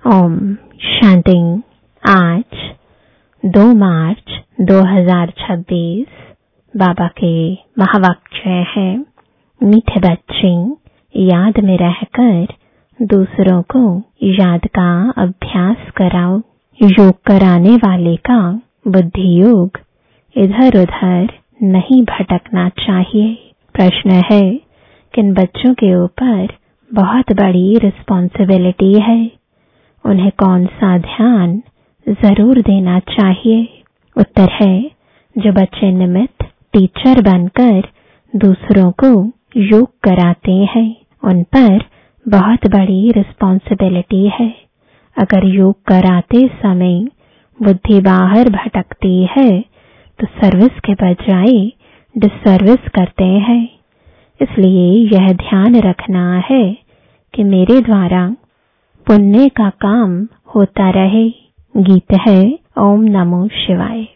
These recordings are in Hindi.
ओम शांति। आज 2 मार्च 2026 बाबा के महावाक्य है, मीठे बच्चे याद में रहकर दूसरों को याद का अभ्यास कराओ। योग कराने वाले का बुद्धि योग इधर उधर नहीं भटकना चाहिए। प्रश्न है, किन बच्चों के ऊपर बहुत बड़ी रिस्पॉन्सिबिलिटी है, उन्हें कौन सा ध्यान जरूर देना चाहिए? उत्तर है, जो बच्चे निमित्त टीचर बनकर दूसरों को योग कराते हैं, उन पर बहुत बड़ी रिस्पॉन्सिबिलिटी है। अगर योग कराते समय बुद्धि बाहर भटकती है तो सर्विस के बजाय डिसर्विस करते हैं। इसलिए यह ध्यान रखना है कि मेरे द्वारा पुण्य का काम होता रहे। गीत है ओम नमो शिवाय।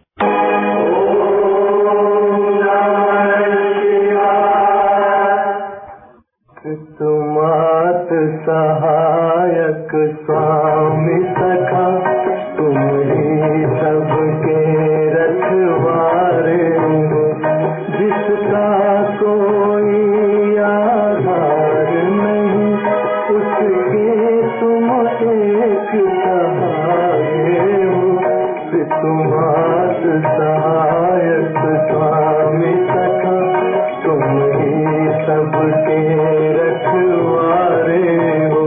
तुमात सहायक स्वामी सखा, तुम ही सबके रखवारे हो, जिसका कोई आधार नहीं, उसके तुम एक सहारे हो। तुमात सहायक स्वामी सखा, तुम ही सबके रखवारे हो।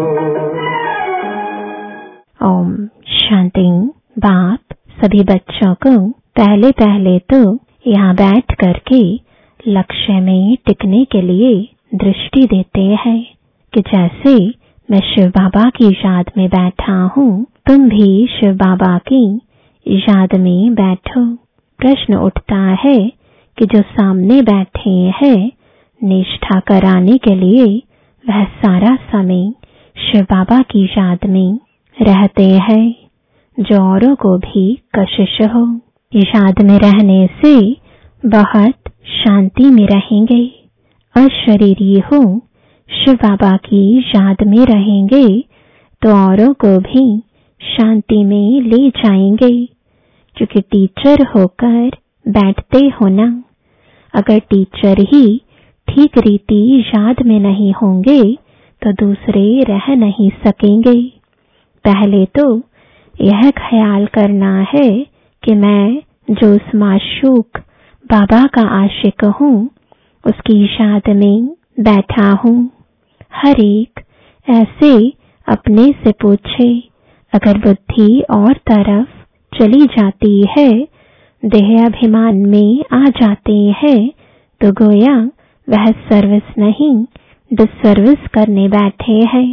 ओम शांति। बाप सभी बच्चों को पहले तो यहाँ बैठ करके लक्ष्य में टिकने के लिए दृष्टि देते हैं कि जैसे मैं शिव बाबा की याद में बैठा हूँ, तुम भी शिव बाबा की याद में बैठो। प्रश्न उठता है कि जो सामने बैठे हैं, निष्ठा कराने के लिए वह सारा समय शिव बाबा की याद में रहते हैं। जो औरों को भी कशिश हो, याद में रहने से बहुत शांति में रहेंगे। अशरीरी हो, शिव बाबा की याद में रहेंगे तो औरों को भी शांति में ले जाएंगे। क्योंकि टीचर होकर बैठते हो ना, अगर टीचर ही ठीक रीति याद में नहीं होंगे तो दूसरे रह नहीं सकेंगे। पहले तो यह ख्याल करना है कि मैं जो उस माशूक बाबा का आशिक हूँ, उसकी याद में बैठा हूँ। हर एक ऐसे अपने से पूछे, अगर बुद्धि और तरफ चली जाती है, देह अभिमान में आ जाते हैं, तो गोया वह सर्विस नहीं डिसर्विस करने बैठे हैं।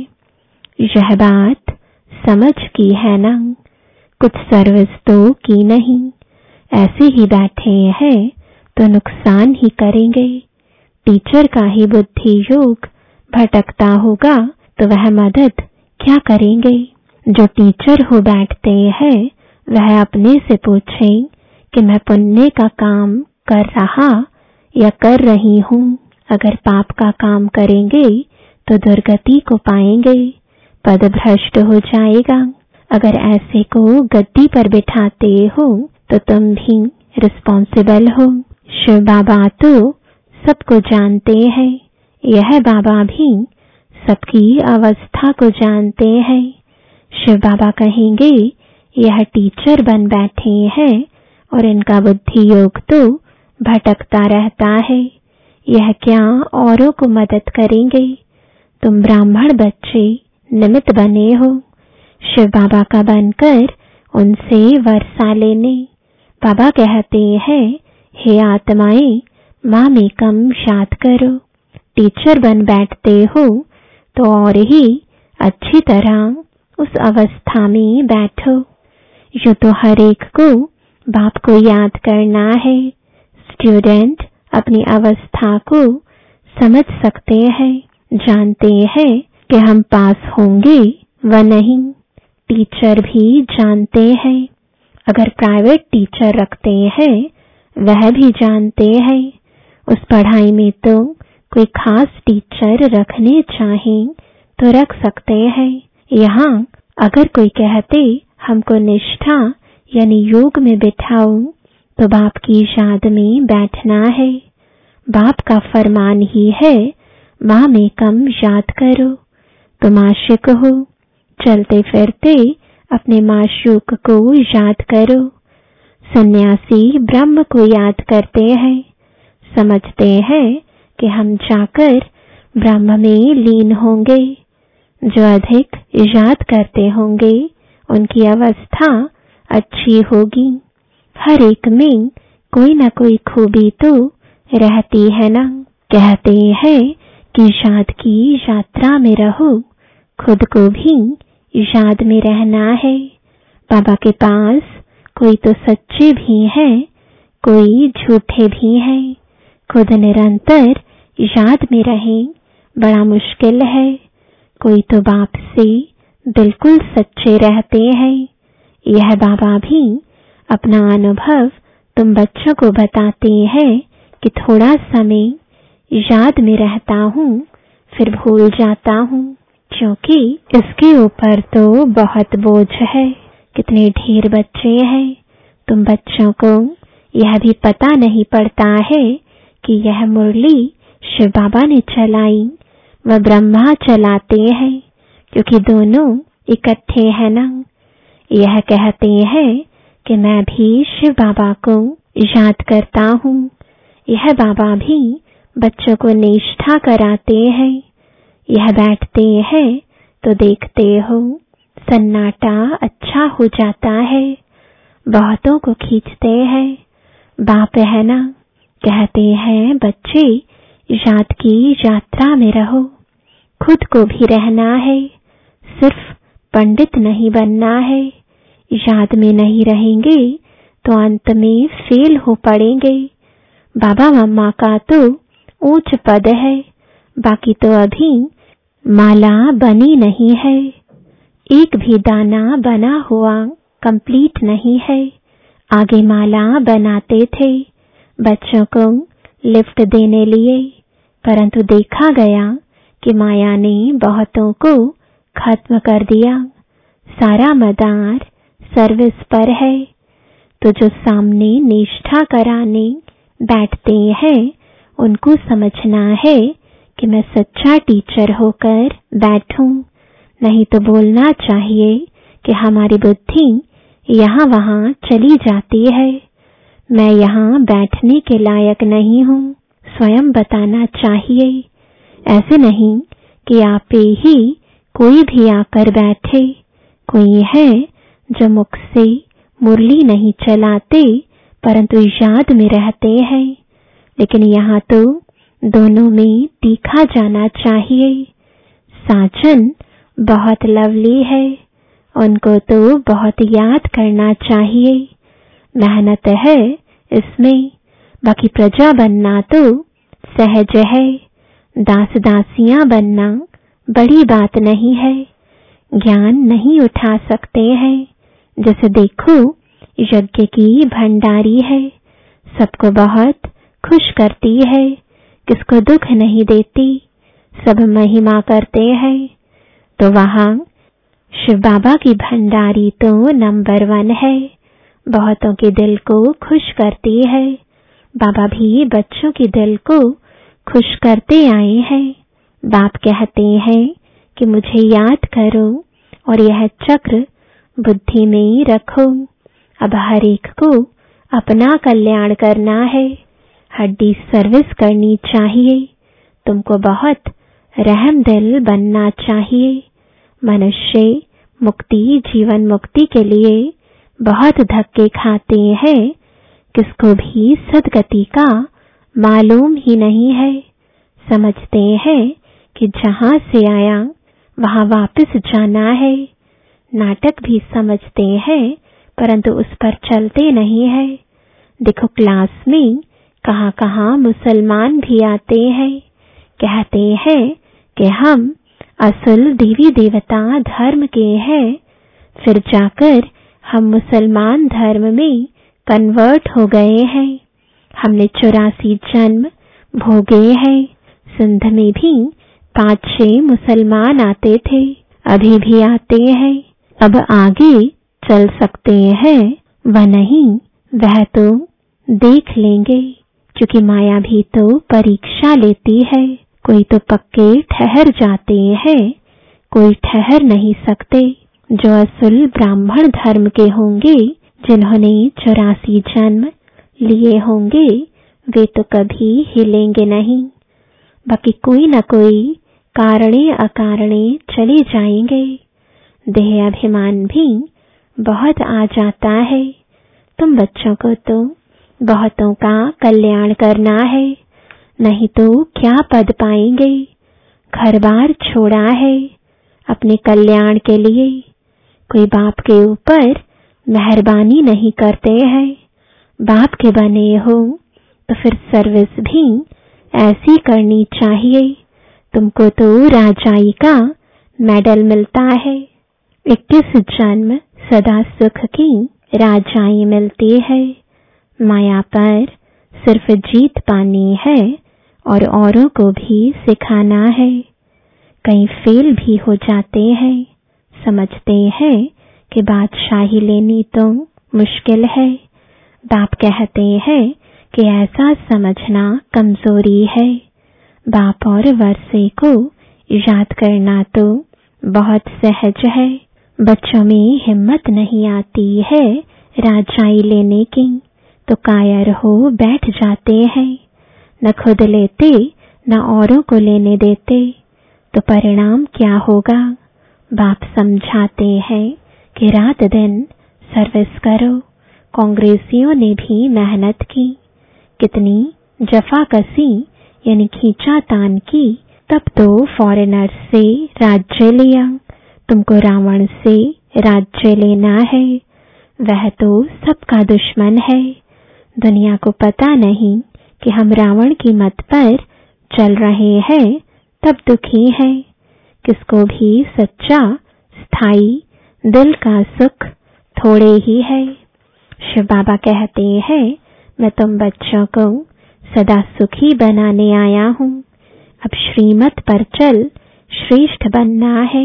यह बात समझ की है ना? कुछ सर्विस तो की नहीं, ऐसे ही बैठे हैं तो नुकसान ही करेंगे। टीचर का ही बुद्धि योग भटकता होगा तो वह मदद क्या करेंगे? जो टीचर हो बैठते हैं वह अपने से पूछें कि मैं पुण्य का काम कर रहा या कर रही हूँ। अगर पाप का काम करेंगे तो दुर्गति को पाएंगे, पद भ्रष्ट हो जाएगा। अगर ऐसे को गद्दी पर बिठाते हो तो तुम भी रिस्पॉन्सिबल हो। शिव बाबा तो सबको जानते हैं, यह बाबा भी सबकी अवस्था को जानते हैं। शिव बाबा कहेंगे, यह टीचर बन बैठे हैं और इनका बुद्धि योग तो भटकता रहता है, यह क्या औरों को मदद करेंगे? तुम ब्राह्मण बच्चे निमित्त बने हो, शिव बाबा का बनकर उनसे वर्षा लेने। बाबा कहते हैं, हे आत्माएं, मामेकम याद करो। टीचर बन बैठते हो तो और ही अच्छी तरह उस अवस्था में बैठो। यूं तो हर एक को बाप को याद करना है। स्टूडेंट अपनी अवस्था को समझ सकते हैं, जानते हैं कि हम पास होंगे व नहीं। टीचर भी जानते हैं, अगर प्राइवेट टीचर रखते हैं वह भी जानते हैं। उस पढ़ाई में तो कोई खास टीचर रखने चाहें तो रख सकते हैं। यहाँ अगर कोई कहते हमको निष्ठा यानी योग में बिठाओ, तो बाप की याद में बैठना है। बाप का फरमान ही है, माँ में कम याद करो। तुम आशिक हो, चलते फिरते अपने माशूक को याद करो। सन्यासी ब्रह्म को याद करते हैं, समझते हैं कि हम जाकर ब्रह्म में लीन होंगे। जो अधिक याद करते होंगे उनकी अवस्था अच्छी होगी। हर एक में कोई न कोई खूबी तो रहती है ना। कहते हैं कि याद की यात्रा में रहो, खुद को भी याद में रहना है। बाबा के पास कोई तो सच्चे भी हैं, कोई झूठे भी हैं। खुद निरंतर याद में रहें बड़ा मुश्किल है। कोई तो बाप से बिल्कुल सच्चे रहते हैं। यह बाबा भी अपना अनुभव तुम बच्चों को बताते हैं कि थोड़ा समय याद में रहता हूँ, फिर भूल जाता हूँ, क्योंकि इसके ऊपर तो बहुत बोझ है। कितने ढेर बच्चे हैं। तुम बच्चों को यह भी पता नहीं पड़ता है कि यह मुरली शिव बाबा ने चलाई, वह ब्रह्मा चलाते हैं, क्योंकि दोनों इकट्ठे हैं ना। यह कहते हैं कि मैं भी शिव बाबा को याद करता हूँ। यह बाबा भी बच्चों को निष्ठा कराते हैं। यह बैठते हैं तो देखते हो सन्नाटा अच्छा हो जाता है, बहुतों को खींचते हैं। बाप है ना, कहते हैं बच्चे याद की यात्रा में रहो, खुद को भी रहना है, सिर्फ पंडित नहीं बनना है। याद में नहीं रहेंगे तो अंत में फेल हो पड़ेंगे। बाबा मम्मा का तो ऊंच पद है, बाकी तो अभी माला बनी नहीं है, एक भी दाना बना हुआ कंप्लीट नहीं है। आगे माला बनाते थे बच्चों को लिफ्ट देने लिए, परंतु देखा गया कि माया ने बहुतों को खत्म कर दिया। सारा मदार सर्विस पर है। तो जो सामने निष्ठा कराने बैठते हैं उनको समझना है कि मैं सच्चा टीचर होकर बैठूं, नहीं तो बोलना चाहिए कि हमारी बुद्धि यहाँ वहाँ चली जाती है, मैं यहाँ बैठने के लायक नहीं हूँ, स्वयं बताना चाहिए। ऐसे नहीं कि आप ही कोई भी आकर बैठे। कोई है जो मुख से मुरली नहीं चलाते परंतु याद में रहते हैं, लेकिन यहाँ तो दोनों में तीखा जाना चाहिए। साजन बहुत लवली है, उनको तो बहुत याद करना चाहिए। मेहनत है इसमें, बाकी प्रजा बनना तो सहज है। दास दासियां बनना बड़ी बात नहीं है, ज्ञान नहीं उठा सकते हैं। जैसे देखो यज्ञ की भंडारी है, सबको बहुत खुश करती है, किसको दुख नहीं देती, सब महिमा करते हैं। तो वहाँ शिव बाबा की भंडारी तो नंबर 1 है, बहुतों के दिल को खुश करती है। बाबा भी बच्चों के दिल को खुश करते आए हैं। बाप कहते हैं कि मुझे याद करो और यह चक्र बुद्धि में रखो। अब हर एक को अपना कल्याण करना है, हड्डी सर्विस करनी चाहिए। तुमको बहुत रहम दिल बनना चाहिए। मनुष्य मुक्ति जीवन मुक्ति के लिए बहुत धक्के खाते हैं, किसको भी सदगति का मालूम ही नहीं है। समझते हैं कि जहाँ से आया वहाँ वापस जाना है। नाटक भी समझते हैं परंतु उस पर चलते नहीं है। देखो क्लास में कहाँ कहाँ मुसलमान भी आते हैं, कहते हैं कि हम असल देवी देवता धर्म के हैं, फिर जाकर हम मुसलमान धर्म में कन्वर्ट हो गए हैं। हमने 84 जन्म भोगे हैं। सिंध में भी 5-6 मुसलमान आते थे, अभी भी आते हैं। अब आगे चल सकते हैं व नहीं वह तो देख लेंगे, क्योंकि माया भी तो परीक्षा लेती है। कोई तो पक्के ठहर जाते हैं, कोई ठहर नहीं सकते। जो असुल ब्राह्मण धर्म के होंगे, जिन्होंने 84 जन्म लिए होंगे, वे तो कभी हिलेंगे नहीं। बाकी कोई न कोई कारणे अकारणे चले जाएंगे। देह अभिमान भी बहुत आ जाता है। तुम बच्चों को तो बहुतों का कल्याण करना है, नहीं तो क्या पद पाएंगे। घर बार छोड़ा है अपने कल्याण के लिए। कोई बाप के ऊपर मेहरबानी नहीं करते हैं। बाप के बने हो तो फिर सर्विस भी ऐसी करनी चाहिए। तुमको तो राजाई का मेडल मिलता है। 21 जन्म सदा सुख की राजाई मिलती है। माया पर सिर्फ जीत पानी है और औरों को भी सिखाना है। कहीं फेल भी हो जाते हैं, समझते हैं कि बादशाही लेनी तो मुश्किल है। बाप कहते हैं कि ऐसा समझना कमजोरी है। बाप और वर्षे को याद करना तो बहुत सहज है। बच्चों में हिम्मत नहीं आती है राजाई लेने की, तो कायर हो बैठ जाते हैं। न खुद लेते न औरों को लेने देते, तो परिणाम क्या होगा। बाप समझाते हैं कि रात दिन सर्विस करो। कांग्रेसियों ने भी मेहनत की, कितनी जफाकसी यानी खींचातान की, तब तो फॉरेनर से राज्य लिया। तुमको रावण से राज्य लेना है, वह तो सबका दुश्मन है। दुनिया को पता नहीं कि हम रावण की मत पर चल रहे हैं, तब दुखी है। किसको भी सच्चा स्थायी दिल का सुख थोड़े ही है। शिव बाबा कहते हैं, मैं तुम बच्चों को सदा सुखी बनाने आया हूँ। अब श्रीमत पर चल श्रेष्ठ बनना है।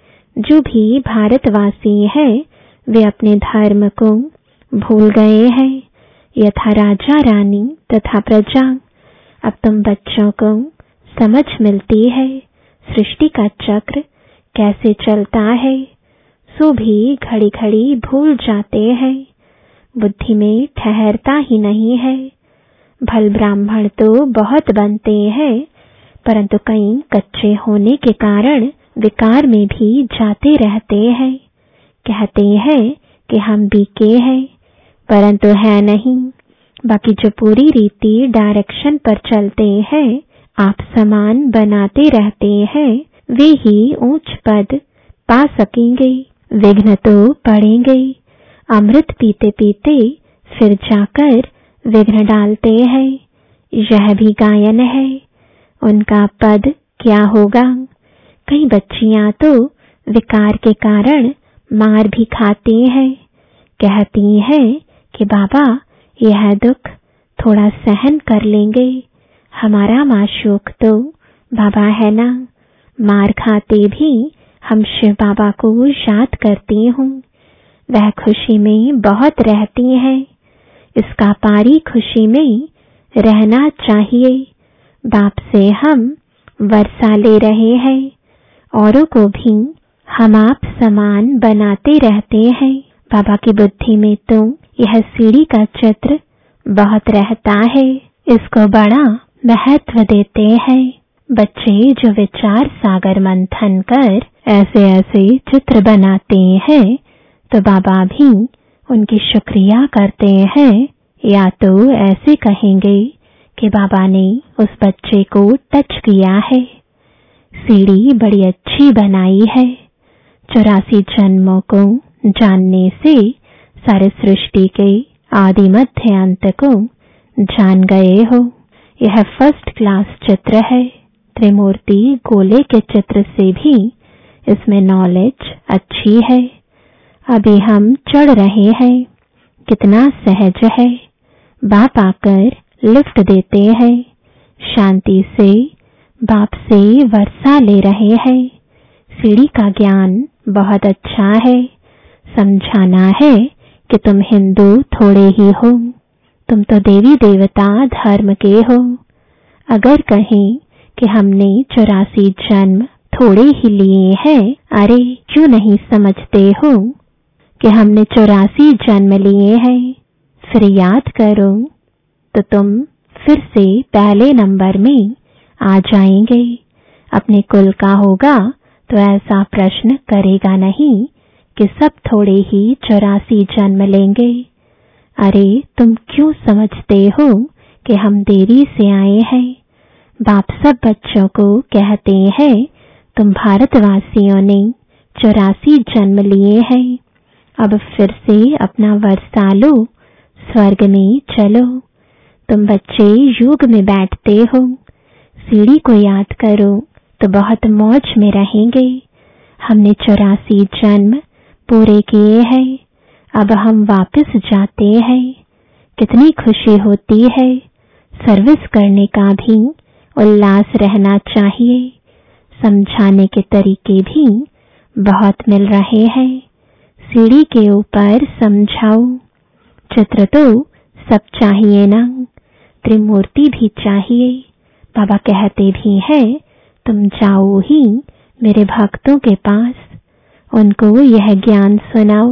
जो भी भारतवासी है वे अपने धर्म को भूल गए हैं, यथा राजा रानी तथा प्रजा। अब तुम बच्चों को समझ मिलती है सृष्टि का चक्र कैसे चलता है, सो भी घड़ी घड़ी भूल जाते हैं। बुद्धि में ठहरता ही नहीं है। भल ब्राह्मण तो बहुत बनते हैं, परंतु कई कच्चे होने के कारण विकार में भी जाते रहते हैं। कहते हैं कि हम बीके हैं, परंतु है नहीं। बाकी जो पूरी रीति डायरेक्शन पर चलते हैं, आप समान बनाते रहते हैं, वे ही ऊंच पद पा सकेंगे। विघ्न तो पड़ेंगे। अमृत पीते पीते फिर जाकर विघ्न डालते हैं। यह भी गायन है। उनका पद क्या होगा। कई बच्चियां तो विकार के कारण मार भी खाती हैं। कहती हैं कि बाबा यह दुख थोड़ा सहन कर लेंगे, हमारा माशूक तो बाबा है ना। मार खाते भी हम शिव बाबा को याद करती हूँ। वह खुशी में बहुत रहती हैं। इसका पारी खुशी में रहना चाहिए। बाप से हम वर्षा ले रहे हैं, औरों को भी हम आप समान बनाते रहते हैं। बाबा की बुद्धि में तो यह सीढ़ी का चित्र बहुत रहता है। इसको बड़ा महत्व देते हैं। बच्चे जो विचार सागर मंथन कर ऐसे ऐसे चित्र बनाते हैं, तो बाबा भी उनकी शुक्रिया करते हैं, या तो ऐसे कहेंगे कि बाबा ने उस बच्चे को टच किया है। सीढ़ी बड़ी अच्छी बनाई है। 84 जन्मों को जानने से सारे सृष्टि के आदि मध्य अंत को जान गए हो। यह फर्स्ट क्लास चित्र है। त्रिमूर्ति गोले के चित्र से भी इसमें नॉलेज अच्छी है। अभी हम चढ़ रहे हैं, कितना सहज है। बाप आकर लिफ्ट देते हैं। शांति से बाप से वर्षा ले रहे हैं। सीढ़ी का ज्ञान बहुत अच्छा है। समझाना है कि तुम हिंदू थोड़े ही हो, तुम तो देवी देवता धर्म के हो। अगर कहें कि हमने 84 जन्म थोड़े ही लिए हैं, अरे क्यों नहीं समझते हो कि हमने 84 जन्म लिए हैं। फिर याद करो तो तुम फिर से पहले नंबर में आ जाएंगे। अपने कुल का होगा तो ऐसा प्रश्न करेगा नहीं कि सब थोड़े ही 84 जन्म लेंगे। अरे तुम क्यों समझते हो कि हम देरी से आए हैं। बाप सब बच्चों को कहते हैं तुम भारतवासियों ने 84 जन्म लिए हैं, अब फिर से अपना वर्षा लो, स्वर्ग में चलो। तुम बच्चे युग में बैठते हो, सीढ़ी को याद करो तो बहुत मौज में रहेंगे। हमने 84 जन्म पूरे किए हैं, अब हम वापस जाते हैं। कितनी खुशी होती है। सर्विस करने का भी उल्लास रहना चाहिए। समझाने के तरीके भी बहुत मिल रहे हैं। सीढ़ी के ऊपर समझाओ। चित्र तो सब चाहिए ना, त्रिमूर्ति भी चाहिए। बाबा कहते भी हैं तुम जाओ ही मेरे भक्तों के पास, उनको यह ज्ञान सुनाओ।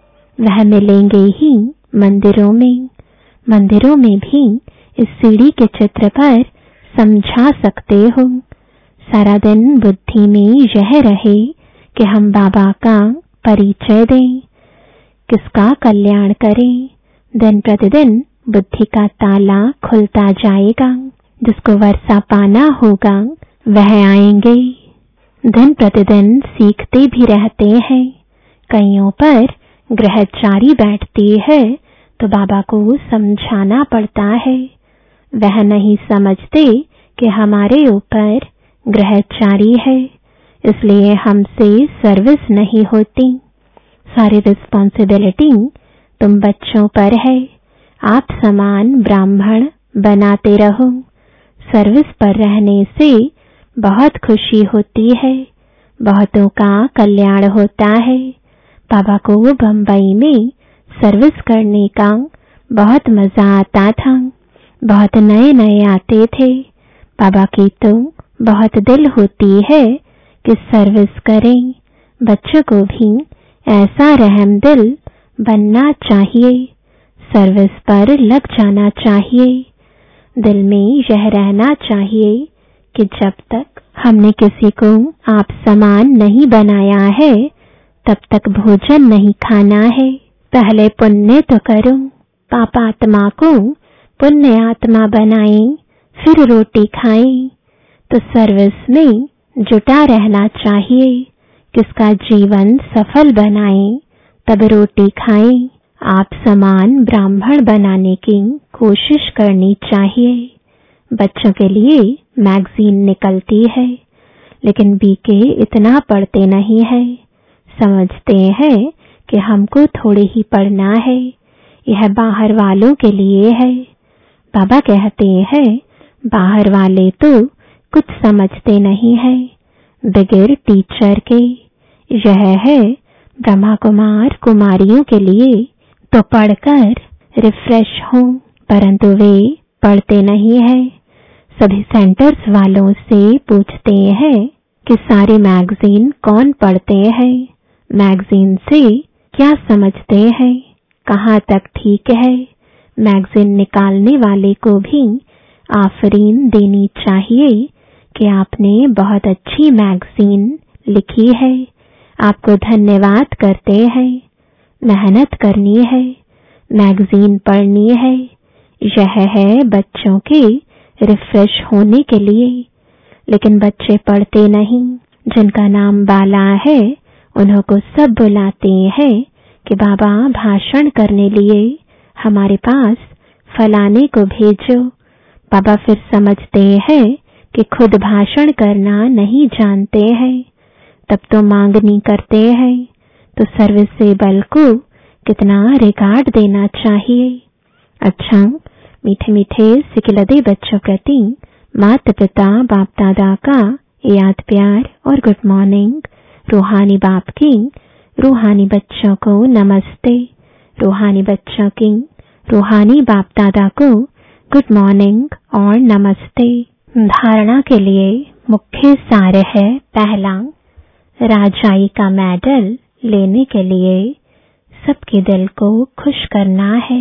वह मिलेंगे ही मंदिरों में। मंदिरों में भी इस सीढ़ी के चित्र पर समझा सकते हो। सारा दिन बुद्धि में यह रहे कि हम बाबा का परिचय दें, किसका कल्याण करें। दिन प्रतिदिन बुद्धि का ताला खुलता जाएगा। जिसको वर्षा पाना होगा वह आएंगे। दिन प्रतिदिन सीखते भी रहते हैं। कईयों पर ग्रहचारी बैठती है तो बाबा को समझाना पड़ता है। वह नहीं समझते कि हमारे ऊपर ग्रहचारी है, इसलिए हमसे सर्विस नहीं होती। सारी रिस्पॉन्सिबिलिटी तुम बच्चों पर है। आप समान ब्राह्मण बनाते रहो। सर्विस पर रहने से बहुत खुशी होती है, बहुतों का कल्याण होता है। बाबा को बंबई में सर्विस करने का बहुत मजा आता था। बहुत नए नए आते थे। बाबा की तो बहुत दिल होती है कि सर्विस करें। बच्चों को भी ऐसा रहम दिल बनना चाहिए। सर्विस पर लग जाना चाहिए। दिल में यह रहना चाहिए कि जब तक हमने किसी को आप समान नहीं बनाया है तब तक भोजन नहीं खाना है। पहले पुण्य तो करो, पापात्मा को पुण्य आत्मा बनाएं, फिर रोटी खाएं। तो सर्विस में जुटा रहना चाहिए। किसका जीवन सफल बनाएं तब रोटी खाएं। आप समान ब्राह्मण बनाने की कोशिश करनी चाहिए। बच्चों के लिए मैगजीन निकलती है, लेकिन बीके इतना पढ़ते नहीं है। समझते हैं कि हमको थोड़े ही पढ़ना है, यह बाहर वालों के लिए है। बाबा कहते हैं बाहर वाले तो कुछ समझते नहीं है बगैर टीचर के। यह है ब्रह्मा कुमार कुमारियों के लिए तो पढ़कर रिफ्रेश हों, परंतु वे पढ़ते नहीं है। सभी सेंटर्स वालों से पूछते हैं कि सारी मैगजीन कौन पढ़ते हैं, मैगजीन से क्या समझते हैं, कहाँ तक ठीक है। मैगजीन निकालने वाले को भी आफरीन देनी चाहिए कि आपने बहुत अच्छी मैगजीन लिखी है। आपको धन्यवाद करते हैं। मेहनत करनी है, मैगजीन पढ़नी है। यह है बच्चों के रिफ्रेश होने के लिए। लेकिन बच्चे पढ़ते नहीं। जिनका नाम बाला है उन्हों को सब बुलाते हैं कि बाबा भाषण करने लिए हमारे पास फलाने को भेजो। बाबा फिर समझते हैं कि खुद भाषण करना नहीं जानते हैं, तब तो मांगनी करते हैं। तो सर्विसेबल को कितना रिगार्ड देना चाहिए। अच्छा, मीठे मीठे सिकिलदे बच्चों प्रति माता पिता बाप दादा का याद प्यार और गुड मॉर्निंग। रूहानी बाप की रूहानी बच्चों को नमस्ते। रूहानी बच्चों की रूहानी बाप दादा को गुड मॉर्निंग और नमस्ते। धारणा के लिए मुख्य सार है, पहला, राजाई का मेडल लेने के लिए सबके दिल को खुश करना है।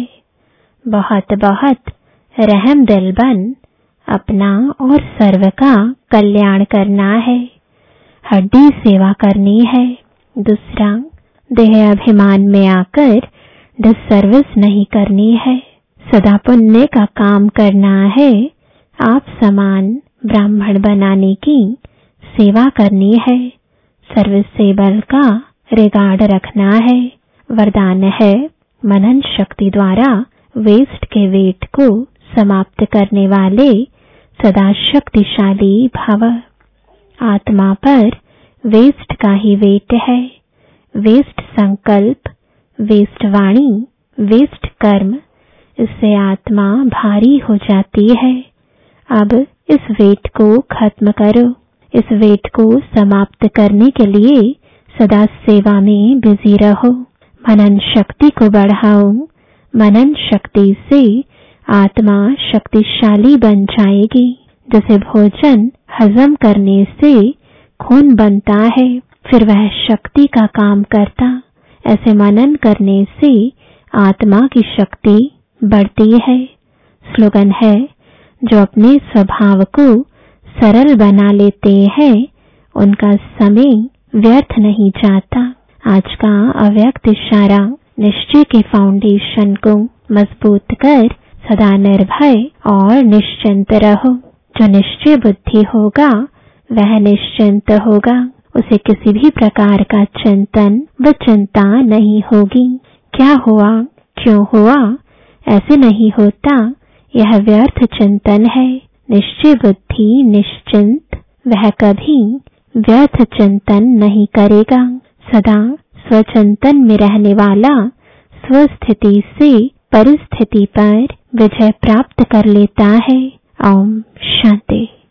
बहुत बहुत रहम दिल बन अपना और सर्व का कल्याण करना है। हड्डी सेवा करनी है। दूसरा, देह अभिमान में आकर डिसर्विस नहीं करनी है। सदा पुण्य का काम करना है। आप समान ब्राह्मण बनाने की सेवा करनी है। सर्विसेबल का रिगार्ड रखना है। वरदान है, मनन शक्ति द्वारा वेस्ट के वेट को समाप्त करने वाले सदा शक्तिशाली भव। आत्मा पर वेस्ट का ही वेट है। वेस्ट संकल्प, वेस्ट वाणी, वेस्ट कर्म, इससे आत्मा भारी हो जाती है। अब इस वेट को खत्म करो। इस वेट को समाप्त करने के लिए सदा सेवा में बिजी रहो। मनन शक्ति को बढ़ाओ। मनन शक्ति से आत्मा शक्तिशाली बन जाएगी। जैसे भोजन हजम करने से खून बनता है, फिर वह शक्ति का काम करता, ऐसे मनन करने से आत्मा की शक्ति बढ़ती है। स्लोगन है, जो अपने स्वभाव को सरल बना लेते हैं उनका समय व्यर्थ नहीं जाता। आज का अव्यक्त इशारा, निश्चय के फाउंडेशन को मजबूत कर सदा निर्भय और निश्चिंत रहो। जो निश्चय बुद्धि होगा वह निश्चिंत होगा। उसे किसी भी प्रकार का चिंतन व चिंता नहीं होगी। क्या हुआ, क्यों हुआ, ऐसे नहीं होता, यह व्यर्थ चिंतन है। निश्चय बुद्धि निश्चिंत, वह कभी व्यर्थ चिंतन नहीं करेगा। सदा स्वचिंतन में रहने वाला स्वस्थिति से परिस्थिति पर विजय प्राप्त कर लेता है। ओम शांति।